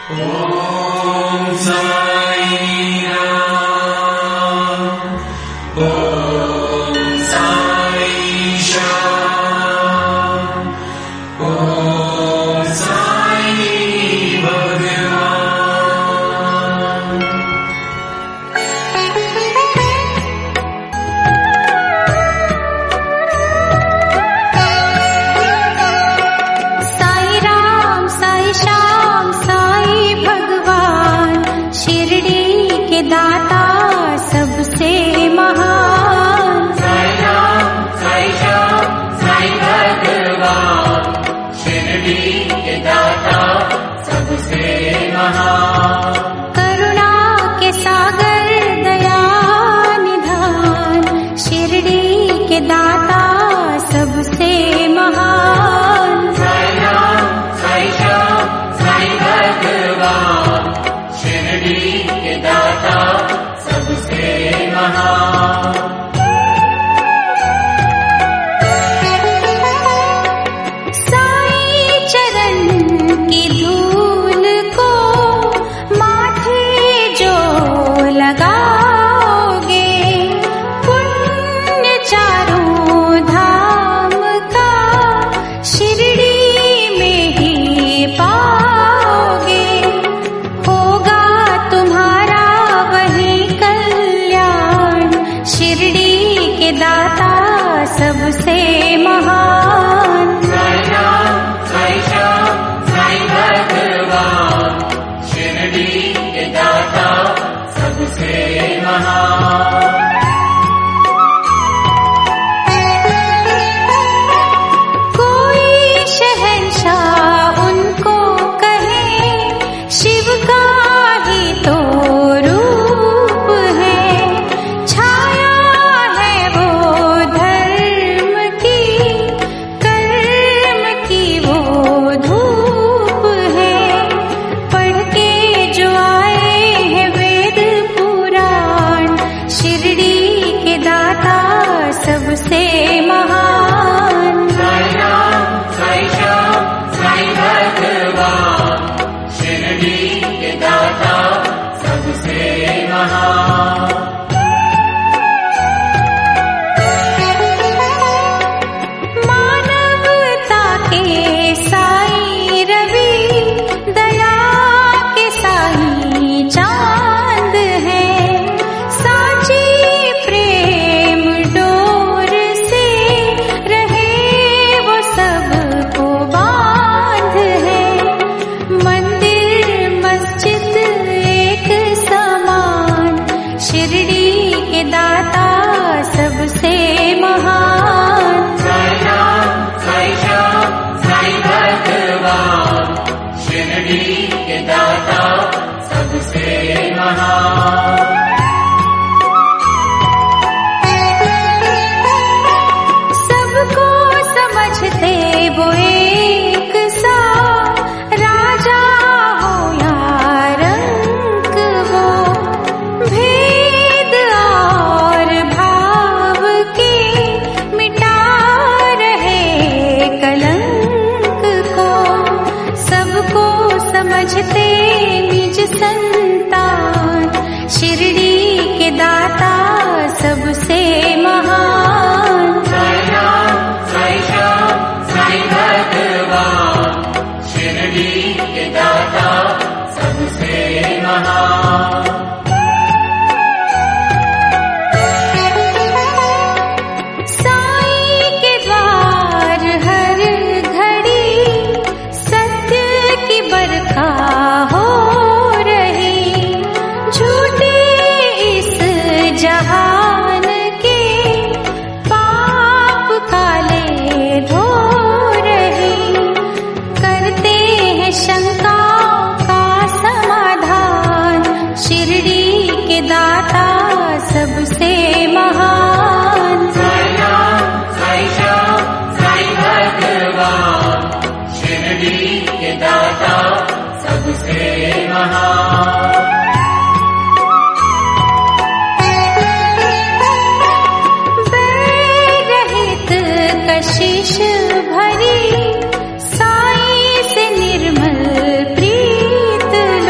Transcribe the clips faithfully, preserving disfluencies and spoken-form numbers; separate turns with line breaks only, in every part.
भरी साई से निर्मल प्रीत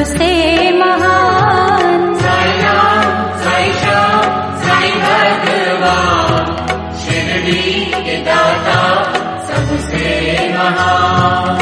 सबसे महान।
साईं राम, साईं श्याम, साईं भगवान, शिरडी के दाता सबसे महान।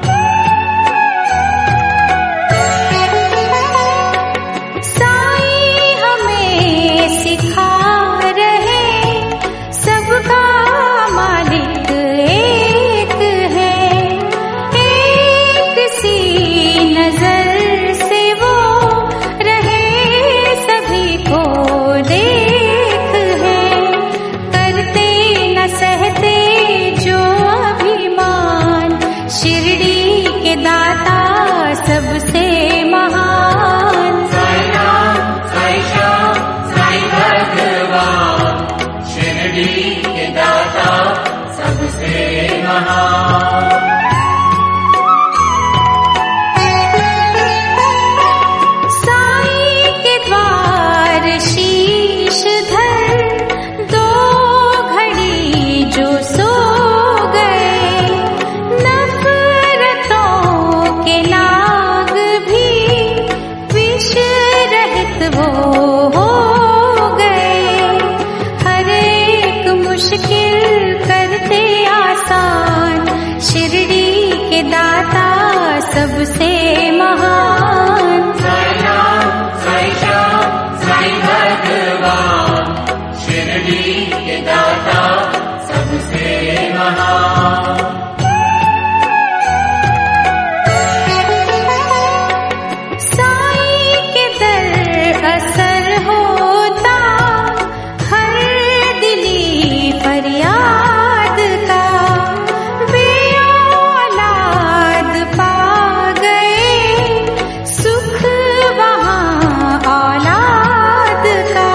साईं हमें सिखा रहे सबका मालिक एक है, एक सी नजर से वो रहे सभी को देख है। करते न सहते जो अभिमान, शिरडी के दाता सबसे महान।
साईं राम, साईं श्याम, साईं भगवान, शिरडी के दाता सबसे महान।
साईं के द्वार शीश धर दो घड़ी जो सो गए, नफरतों के नाग भी विष रहित वो हो गए। हर एक मुश्किल करते आसान, शिरडी के दाता सबसे महान।
साईं राम, साईं श्याम, साईं भगवान, शिरडी के दाता सबसे महान।
साईं के दर असर होता हर दिली फरियाद का, वे औलाद पा गए सुख वहाँ औलाद का।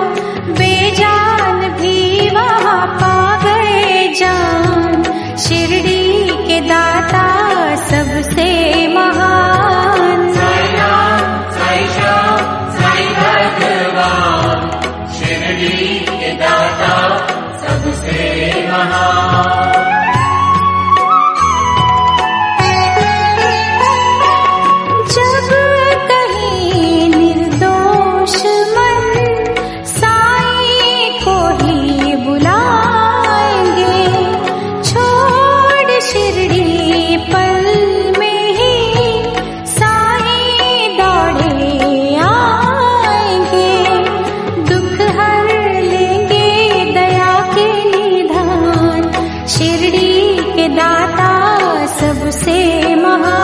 बेजान भी वहाँ पा गए जान, शिरडी के दाता सबसे महान।
साईं राम, साईं श्याम, साईं भगवान, शिरडी के दाता सबसे महान।
जब कहीं निर्दोष मन साईं को ही बुलाएंगे, छोड़ शिरडी पल में ही साईं दौड़े आएंगे। दुख हर लेंगे दया के निधान, शिरडी के दाता सबसे महान।